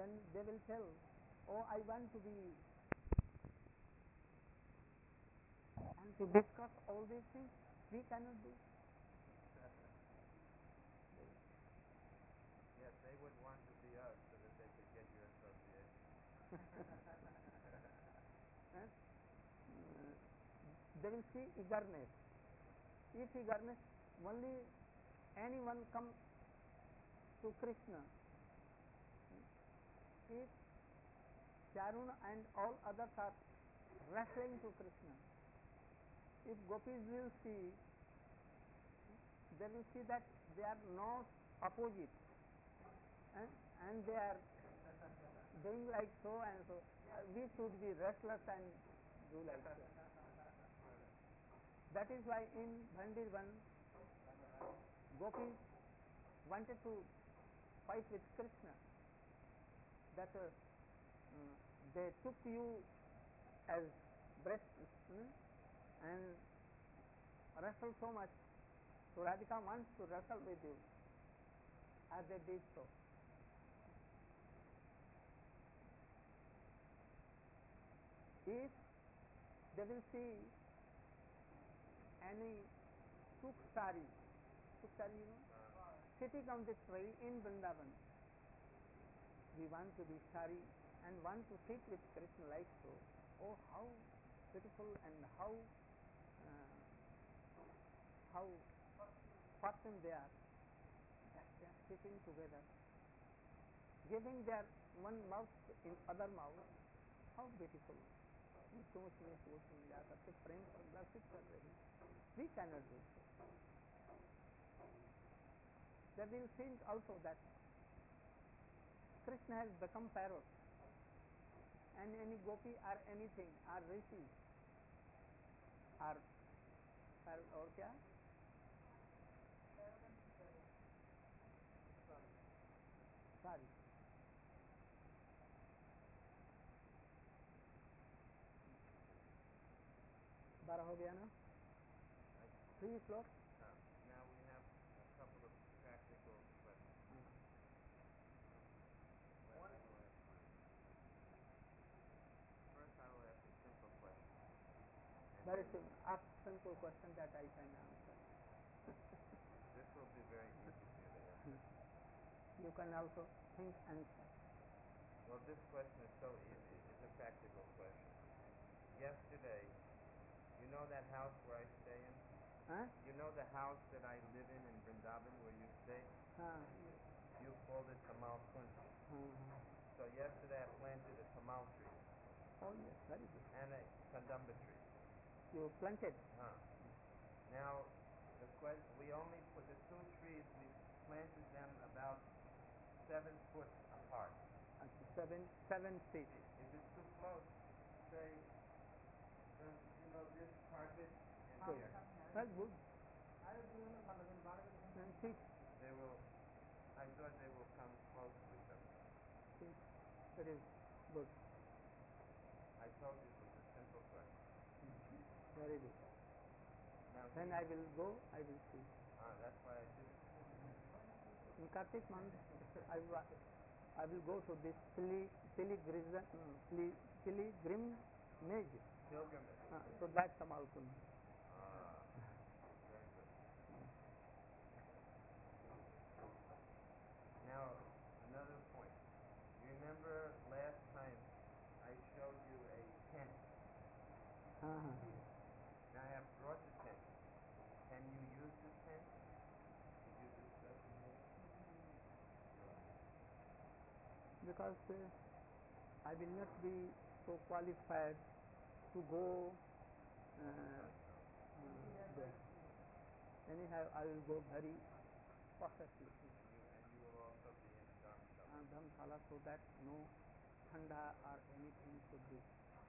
then they will tell, oh, I want to be, and to discuss all these things we cannot do. Yes, they would want to be us so that they could get your association. They will see eagerness. If eagerness, only anyone come to Krishna. If Charuna and all others are wrestling to Krishna, if gopis will see, they will see that they are not opposite, and they are doing like so and so. We should be restless and do like so. That is why in Bhandirvan, gopis wanted to fight with Krishna. That they took you as breast and wrestled so much. So Radhika wants to wrestle with you, as they did so. If they will see any suksari, you know, sitting on the tree in Vrindavan, we want to be sari and want to sit with Krishna like so. Oh, how beautiful and how fortunate they are that they are sitting together, giving their one mouth in other mouth. How beautiful! सोच में मिला करके प्रेम प्रदर्शित कर रहे हैं. We cannot do so. They will think also that Krishna has become parrot, and any gopi or anything or rishi or parrot और क्या? Sorry. बारह हो गया ना? 3 o'clock. Now we have a couple of practical questions. First, I will ask a simple question. Very simple. Ask simple question that I can answer. This will be very easy for you to answer. You can also think answer. Well, this question is so easy. It's a practical question. Yesterday, you know that house where I stay in? Huh? You know the house that I live in Vrindavan where you stay? You called it Tamal Kund. So yesterday I planted a tamal tree. Oh yes, very good. And a kandamba tree. You planted? Now, we only put the 2 trees, we planted them about 7 foot apart. 7 feet. If it's too close, say, this carpet and here. That's good. I thought they will come close to each other. That is good. I told you it was a simple question. Very good. Now, then I will go, I will see. That's why I did it. In Kartik month, I will go to this pilgrimage. So that's Tamal Kund. Very good. Now, another point. You remember last time I showed you a tent? Now I have brought the tent. Can you use the tent? Did you discuss it? Because I will not be so qualified to go there. Anyhow, I will go very cautiously. And you will also be in a dharamshala. Dharamshala, so that no thanda or anything should be.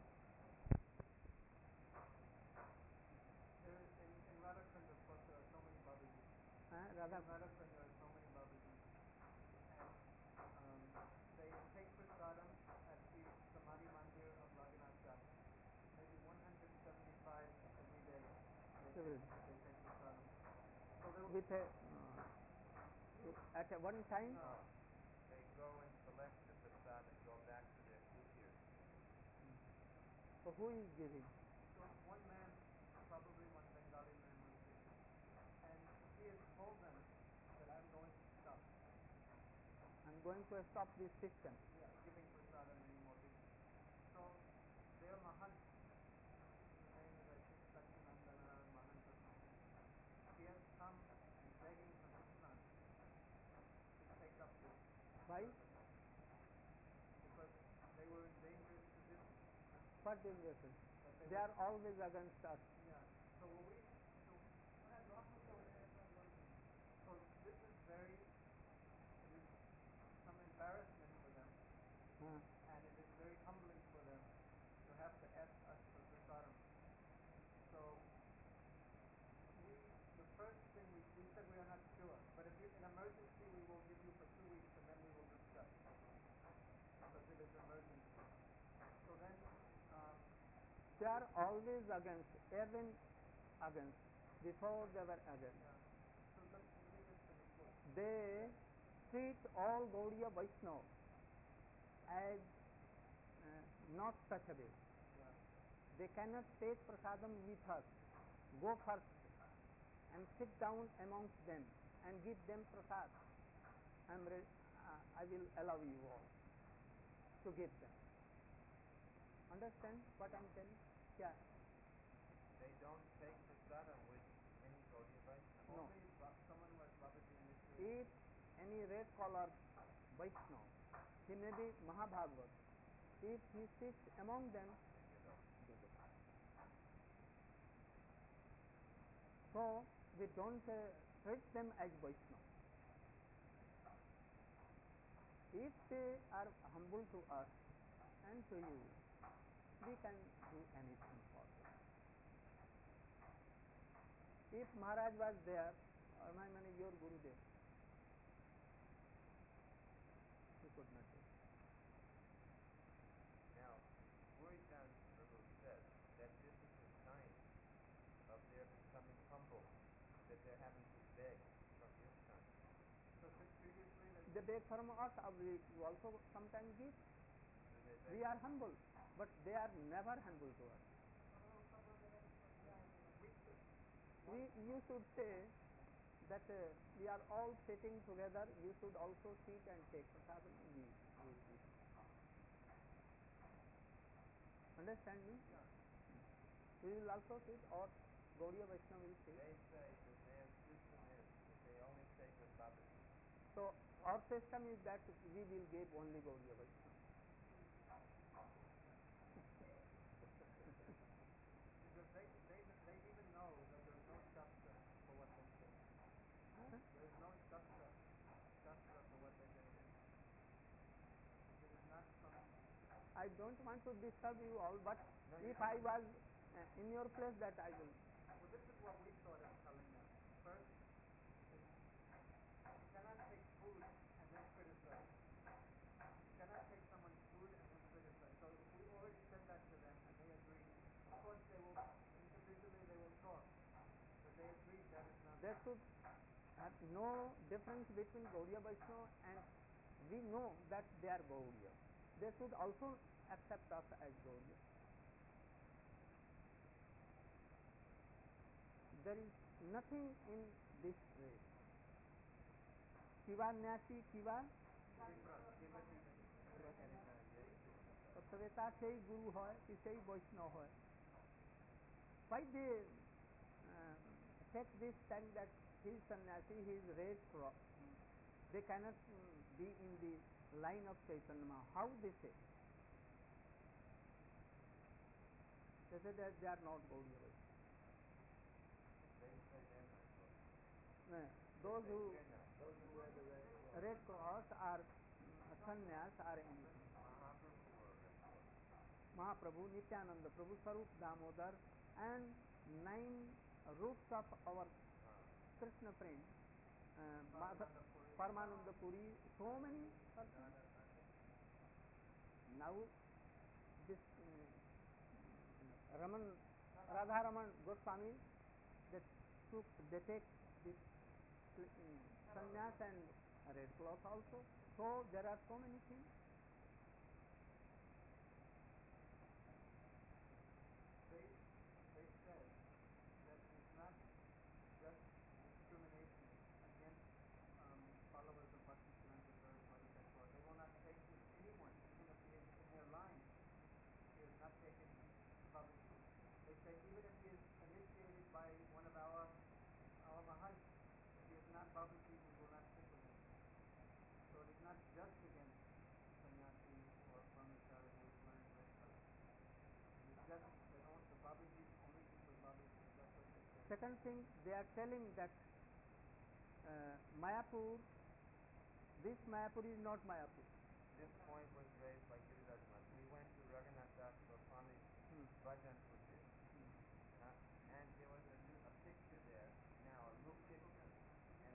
In Radhakund, of course, there are so many Babajis. In Radhakund, there are so many Babajis. And they take prasadam at the Samadhi Mandir of Raghunath Das. Maybe 175 every day. They take prasadam. So with at one time? No. They go and select the prasada So who is giving? So one man, probably one Bengali man, was giving, and he has told them that I'm going to stop. I'm going to stop this system. Yeah, giving prasadam anymore. So their Mahant, his name is I think Satyinandana or Mahant or something. He has come and begging Hindustan to take up this. Why? Because they were in dangerous position. What dangerous? They are always against us. Yeah. So this is very, it is some embarrassment for them, and it is very humbling for them to have to ask us for prasadam. So the first thing we said we are not sure, but if in emergency we will give you for 2 weeks and then we will discuss, because it is emergency. So then they are always against, even against, before they were against. Yeah. So let me just finish. They treat all Gaudiya Vaishnavas as not touchable. Yeah. They cannot take prasadam with us. Go first and sit down amongst them and give them prasad. I will allow you all to give them. Understand what I'm telling? Yeah. They don't take prasadam with any Gaudiya Vaishnava. No. Only someone who has Babaji initiated. If any red collar Vaishnava, he may be Mahabhagavat, if he sits among them, they get up. So we don't treat them as Vaishnava. If they are humble to us and to you, we can do anything for them. If Maharaj was there, or my man is your Gurudev, he could not do. Now, Puritan Prabhu says that this is a sign of their becoming humble, that they're having to beg from ISKCON. So previously They beg from us, we also sometimes give. We are humble, but they are never humble to us. You should say that we are all sitting together, you should also sit and take prasadam. Understand me? Yeah. We will also sit, or Gaudiya Vaishnava will sit. They say that their system is that they only take with Babaji. So our system is that we will give only Gaudiya Vaishnava. Because they even know that there is no shastra for what they say. There is no shastra for what they say. It is not from. I don't want to disturb you all, but if I was in your place, that I will. Well, this is what we thought of telling them. First, you cannot take food and then criticize. You cannot take someone's food and then criticize. So we already said that to them, and they agreed. Of course, they will individually they will talk, but they agreed that is not. There should have no difference between Gaudiya Vaishnava, and we know that they are Gaudiya. They should also accept us as Gaudiya. There is nothing in this way. Kiva Nyasi Kiva Saveta sei Guru hoy, ki sei Vaishnava hoy. Why they take this stand that he is sannyasi, he is raised from, they cannot be in the line of Chaitanya Mahaprabhu. How they say? They say that they are not Gaudiya Vaishnava. They say they're not Gaudiya. No, those who Those who wear the red cross are sannyas are anything. Mahaprabhu or Red Cross. Mahaprabhu, Nityananda Prabhu, Sarup Damodar, and 9 roots of our Krishna friend, Paramananda Puri, so many persons. Now this Radha Raman Goswami, they take this sannyas and red cloth also. So there are so many things. second thing, they are telling that Mayapur, this Mayapur is not Mayapur. This point was raised by Giriraj Maharaj. We went to Raghunath Das Goswami's bhajan Kutir, and there was a picture there, now a new picture, and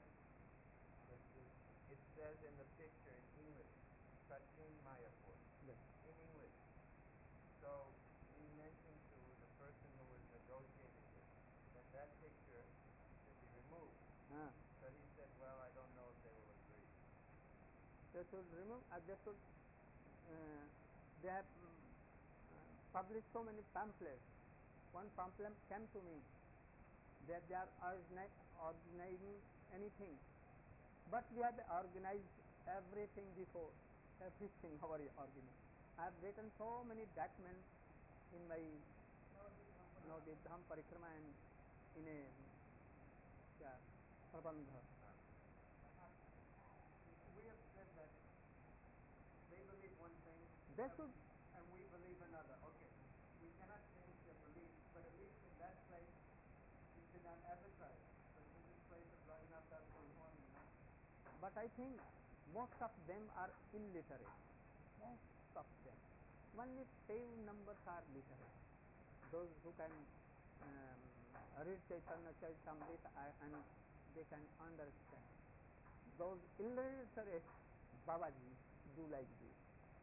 it says in the picture in English, Sachin Mayapur, in English. So we mentioned to the person who was negotiating this that picture should be removed. So he said, well, I don't know if they will agree. They should remove, they have published so many pamphlets. One pamphlet came to me that they are organizing anything, but we have organized everything before, everything already organized. I have written so many documents in my Navadvip Dham Parikrama and in a Prabandha. We have said that they believe one thing and we believe another. Okay, we cannot change their belief, but at least in that place we should not advertise. But in this place of Raghunath Das Goswami, but I think most of them are illiterate. Most of them. Only few numbers are literate. Those who can read Chaitanya Charitamrita and they can understand. Those illiterate Babaji do like this.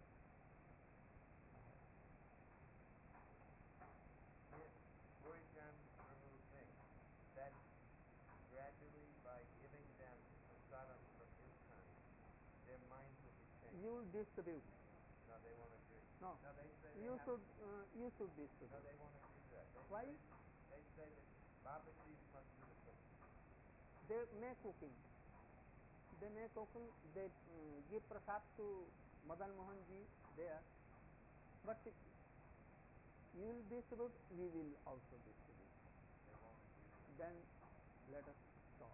Yes, Gurujam Guru Singh, that gradually by giving them prasadam from his kind, their minds will be changed. You will distribute. No, they won't agree. No, they say you should distribute. No, they won't agree to that. Why? They say that Babaji must do the cooking. They make cooking. They give prasad to Madan Mohan ji there, but you will distribute, we will also distribute. They won't agree. Then let us stop.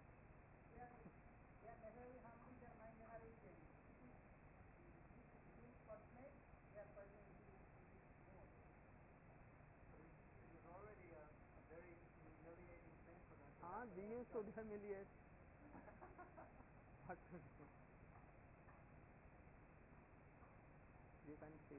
it is already a very humiliating thing for them. You should humiliate. What to do? You can see.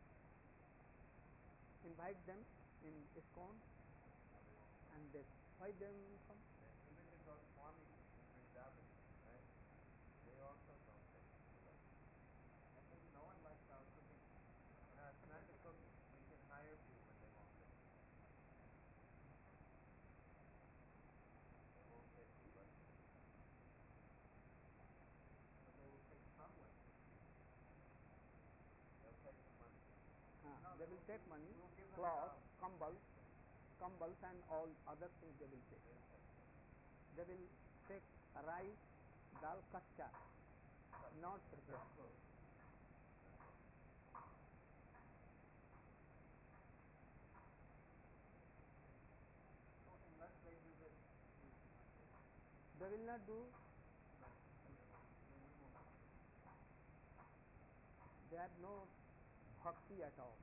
Invite them in ISKCON and they why they will come? Even the Goswami in Vrindavan, right? They also don't take it. I think no one likes our cooking. No, it's not the cooking. We can hire people, but they won't take it. They won't take it, but They will take some way. they'll take the money. They will take money, we will give them cloth, jobs. Kambals and all other things they will take. They will take rice, dal kacha, not prepared. So unless they do this, They will not do. They have no bhakti at all.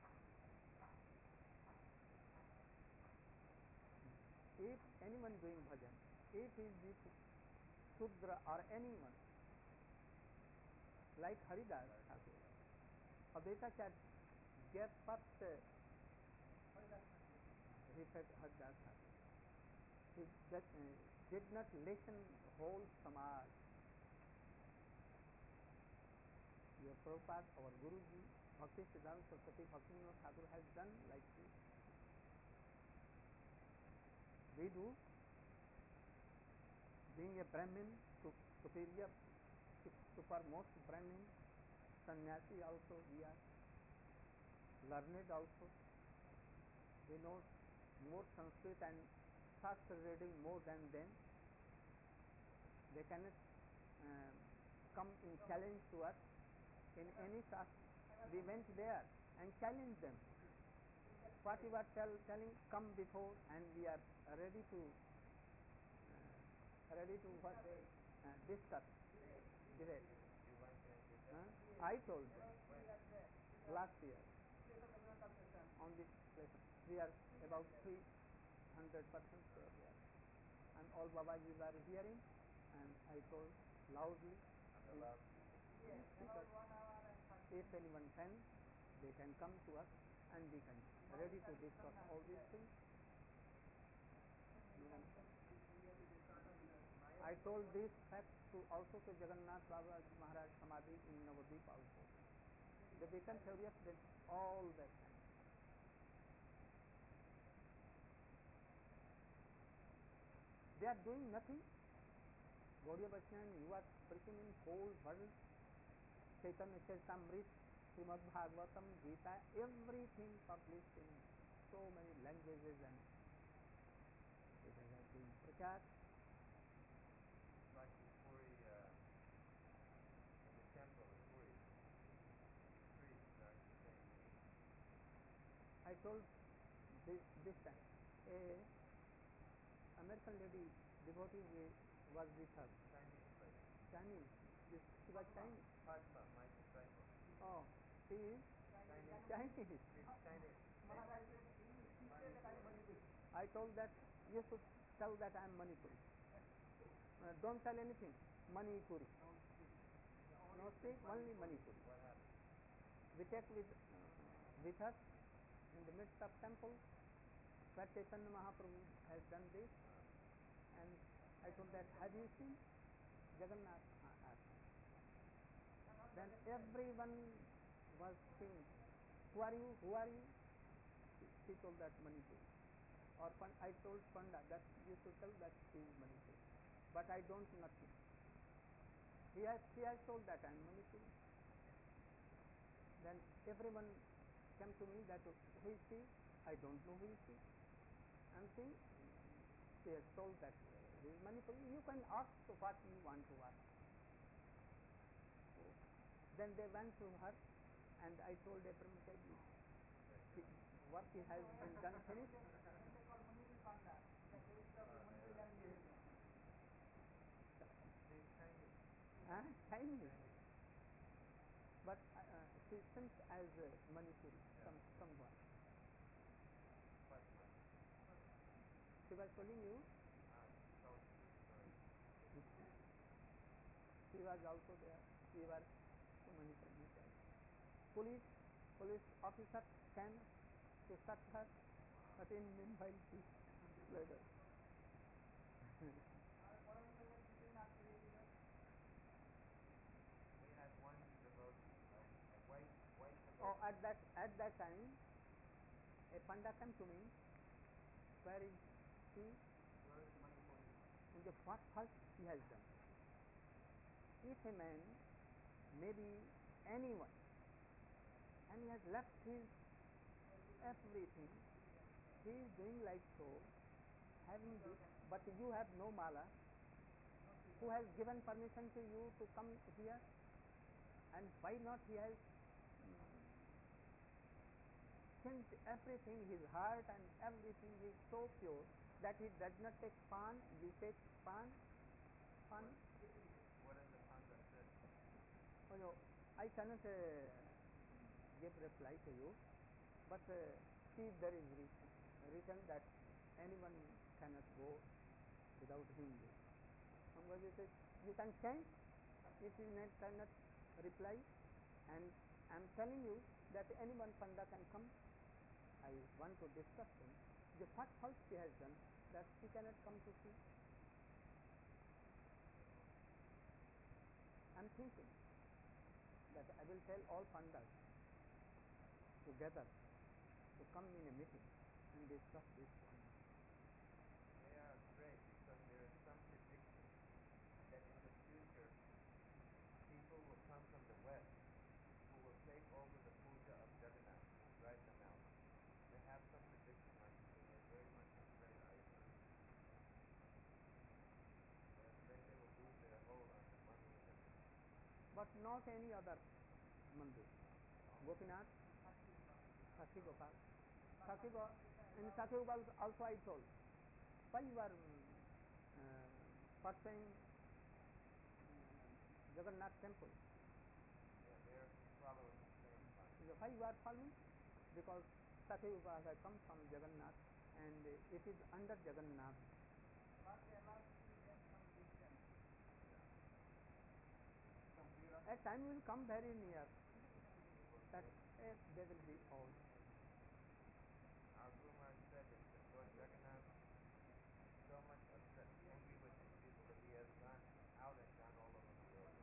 If anyone doing bhajan, if he is Shudra or anyone, like Haridas Thakur, Advaitacharya gave first referred Haridas Thakur. He did not listen whole Samaj. Your Prabhupada, our Guruji, Bhakti Siddhanta Saraswati Bhaktivinoda Thakur has done like this. We do, being a Brahmin, superior, supermost Brahmin, sannyasi also we are, learned also. We know more Sanskrit and Shastra reading more than them. They cannot come in challenge to us in any Shastra. We went there and challenged them. What you are telling, come before, and we are ready to discuss, debate. You went there and did that? I told them When? last year on this place. We are about 300 persons there. all Babajis are hearing, and I told loudly, On the loudspeaker. Yes, speaker, about 1 hour and 30 if anyone can, they can come to us and we can ready to discuss all these things. I told this fact to also to Jagannath Baba Maharaj Samadhi in Navadvip also. They became furious then all that time. They are doing nothing. Gaudiya Vaishnava, you are preaching in whole world. Chaitanya Charitamrita, Srimad Bhagavatam, Gita, everything published in so many languages, and it has been prachar. Like in Puri, in the temple in Puri, the priests are saying, I told this time, a American lady devotee was with her. Chinese lady. Chinese. She was Chinese. Padma, my disciple. Oh, she is Chinese. She's Chinese. Maharaj said, he said that I am Manipuri. I told that you should tell that I am Manipuri. Don't tell anything. Manipuri. No speak, only Manipuri. What happened? We take with us in the midst of temple where Chaitanya Mahaprabhu has done this, and I told that, have you seen Jagannath? Then everyone was saying, who are you? Who are you? She told that Manipuri. Or I told Panda that you should tell that she is Manipuri. But I don't know nothing. She has told that I am Manipuri. Then everyone came to me that who is she? I don't know who is she. And she has told that this is Manipuri. You can ask what you want to ask. So, then they went to her, and I told a brahmachari, work has been done finished. She's Chinese. Chinese. But she seems as Manipuri, somewhat. Padma. She was telling you, Told you the story. she was also there. She was so many times. Police officer came to search her, but in meanwhile she fled. We had one devotee, a white devotee. Oh, at that time, a panda came to me. Where is she? Where is Manipuri? In the what fault he has done. If a man, maybe anyone, and he has left his everything, he is doing like so, having this, but you have no mala, who has given permission to you to come here, and why not he has changed everything, his heart and everything is so pure that he does not take pan. You take pan. What does the panda say? Oh no, I cannot give reply to you, but see, there is written that anyone cannot go without him. Somebody says you can change if you cannot reply, and I am telling you that anyone panda can come. I want to discuss him. The what fault she has done that she cannot come to see. I am thinking that I will tell all pandas together to come in a meeting and discuss this one. They are afraid because there is some prediction that in the future people will come from the west who will take over the puja of Jagannath and drive them out. They have some prediction like this, and they're very much afraid, I heard. They're afraid they will lose their hold on the money and everything. But not any other mandir. Gopinath, Sakhi Gopal. In Sakhi Gopal also I told, why you are pursuing Jagannath temple? Yeah, they're following the same path. Why you are following? Because Sakhi Gopal has come from Jagannath, and it is under Jagannath. Not they are not That time will come very near. That they will be old. Our Guru Maharaj said that Lord Jagannath is so much upset, angry with his people that he has gone out and gone all over the world.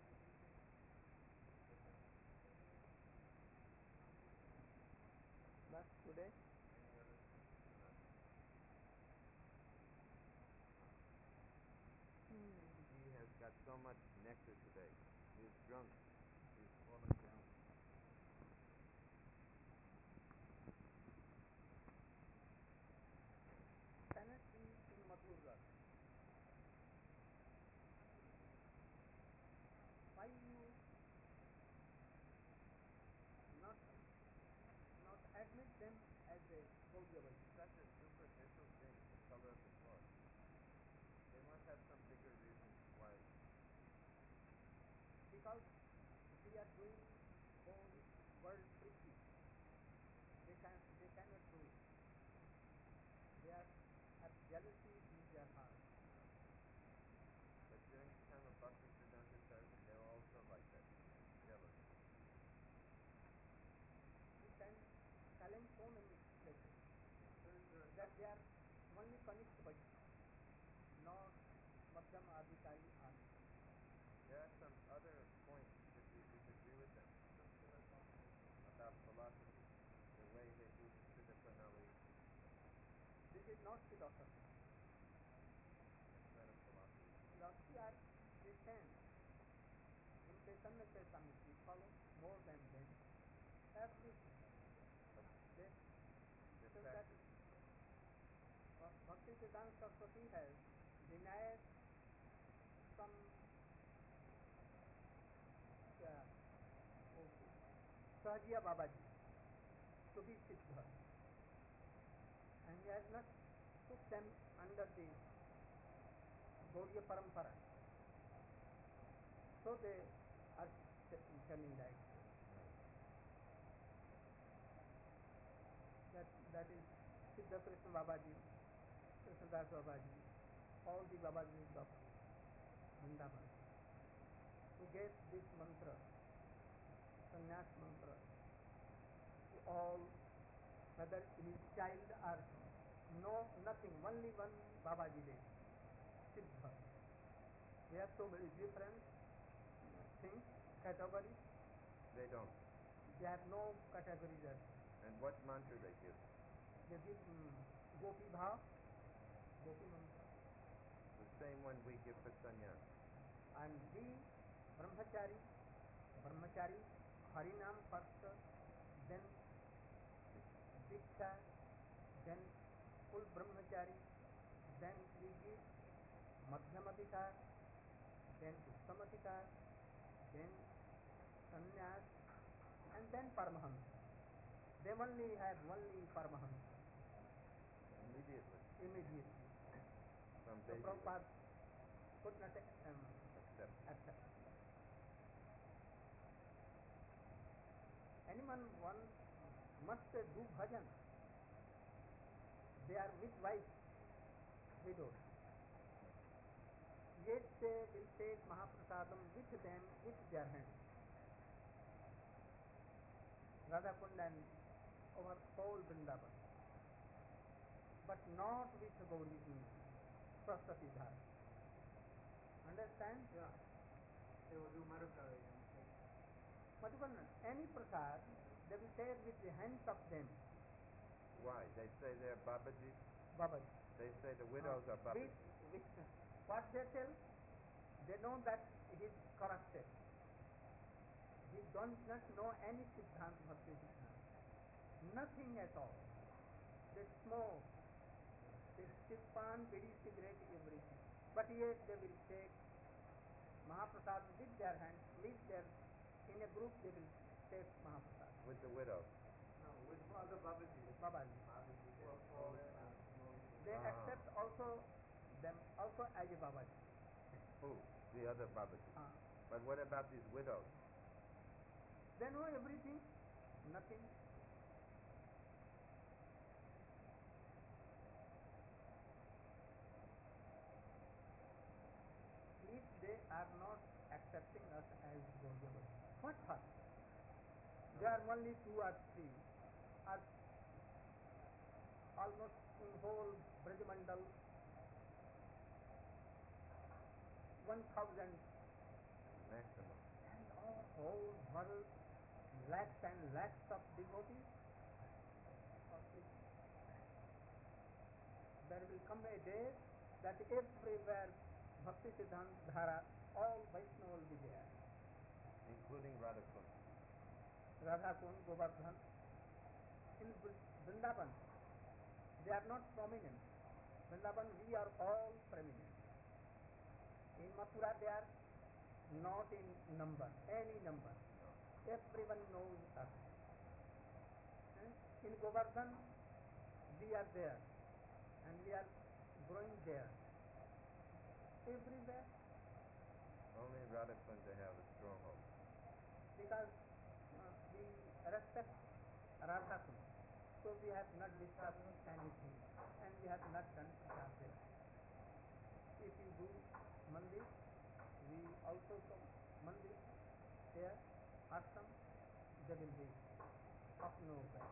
But today, Any other? He has got so much nectar today. He is drunk. He is fallen down. cannot be in Madhur Ras. Why you not admit them as a Gaudiya Vaishnava? Such a superficial thing, the color of the cloth. They must have some bigger reason why. Because we are doing whole world preaching. They cannot do it. They have jealousy in their heart. But during the time of Bhakti Siddhanta Saraswati, they were also like that, jealous. You can tell in so many places that they are only connect Vaishnava, not Madhyam Adhikari Adi. There are some other points that we disagree with them about philosophy, the way they do the Siddha Pranali. This is not philosophy. It's not a philosophy. Philosophy are Christians. In Chaitanya Charitamrita we follow more than them. Everything. They, The so that practice. Bhakti Siddhanta Saraswati has denied some Sahajiya Babaji to be Siddha, and he has not put them under the Gaudiya Parampara. So they are telling that is Siddha Krishna Babaji, Krishnadas Babaji, all the Babajis of Vrindavan, who gave this mantra, sannyas mantra, to all, whether his child or nothing, only one Babaji did, Siddha. They have so many different things, categories. They don't. They have no categories as such. And what mantra they give? They give Gopi Bhav, Gopi mantra. The same one we give for sannyas. And the Brahmachari, Harinam first, then Diksha, then full Brahmachari, then we give Madhyamadikar, then Uttamatikar, then Sannyas, and then Paramahamsa. They only have Paramahamsa. Immediately. From So baby. Prabhupada could not Accept. Anyone must do bhajan. They are with wife, widows. Yet they will take Mahaprasadam with them, with their hands. Radha Kund and over whole Vrindavan. But not with Gauri Saraswati Dhara. Understand? Yeah. They will do Madhukari. Madhukara, any prasad, they will take with the hands of them. Why? They say they're Babaji. Babaji. They say the widows are Babaji. What they tell? They know that he is corrupted. He does not know any Siddhanta, Bhakti Siddhanta. Nothing at all. They smoke, they sip pan, bidi, cigarette, everything. But yet they will take Mahaprasad with their hands, in a group they will take Mahaprasad. With the widow. No, with other Babaji. Babaji. They accept also them also as a Babaji. Who? The other Babaji. But what about these widows? They know everything, nothing. If they are not accepting us as Gaudiya What first? There are only 2 or 3, or almost in whole Brajamandal 1,000, Maximum. and whole world lakhs and lakhs of devotees. There will come a day that everywhere Bhakti Siddhanta Dhara, all Vaishnava will be there. Including Radhakund. Radhakund, Govardhan. In Vrindavan, they are not prominent. Vrindavan, we are all prominent. In Mathura, they are not in number, any number. Everyone knows us. In Govardhan, we are there, and we are growing there. Everywhere, Only Radhakund they have a stronghold. because we respect Radhakund, so we have not disturbed anything, and we have not done prasad there. If you do mandir, we also come mandir there, ashram, they will be of no effect.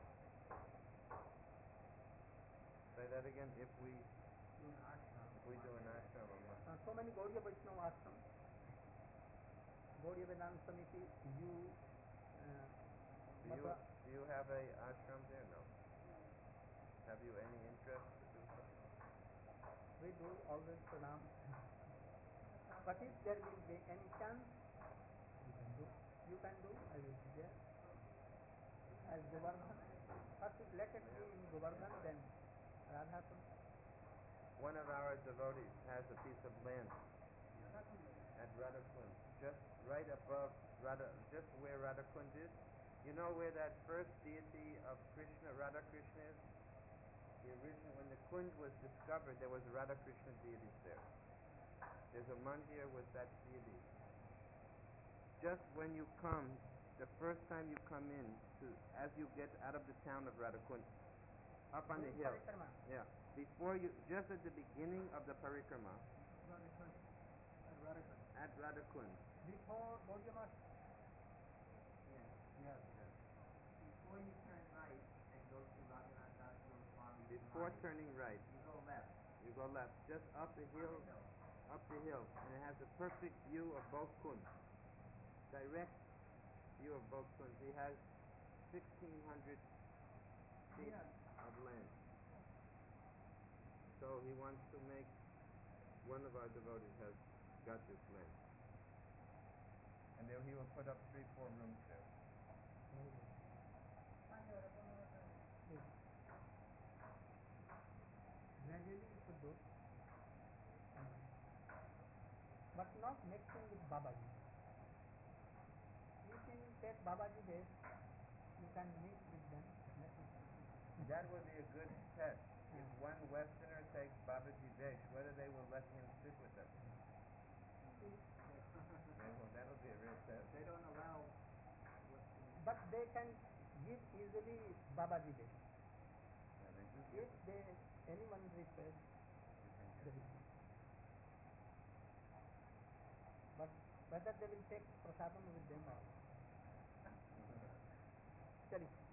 Say that again. If we Do an ashram. do an ashram, So many Gaudiya Vaishnava ashram, Gaudiya Vedanta Samiti, you, Mathura, do you have a ashram there? No. Have you any interest to do so? we do always pranam. But if there will be any chance, you can do. You can do, I will be there. As Govardhan, first let it be in Govardhan, then Radhakund. One of our devotees has a piece of land at Radhakund, just right above just where Radhakund is. You know where that first deity of Krishna, Radha Krishna is? The original, when the Kund was discovered, there was a Radha Krishna deity there. There's a mandir with that deity. Just when you come, the first time you come in, as you get out of the town of Radhakund, up on the hill. Parikrama. Yeah. Before you, just at the beginning of the parikrama, Radhakund. at Radhakund. Before Gaudiya Math, Yes. Before you turn right and go to Raghunath Das Goswami, Before turning right, you go left. you go left, just up the hill, and it has a perfect view of both kunds. Direct view of both kunds. He has 1,600 feet of land. So he wants to make, one of our devotees has got this land. And then he will put up 3-4 rooms there. gradually you should do. But not mixing with Babaji. If you take Babaji days, you can mix with them. That would be a good test. If one Westerner takes Babaji Desh, whether they will let him sit with them. That'll be a real test. They don't allow. But they can give easily Babaji days. Yeah, they do If they anyone requests, they will give. But whether they will take prasadam with them or not. Chali.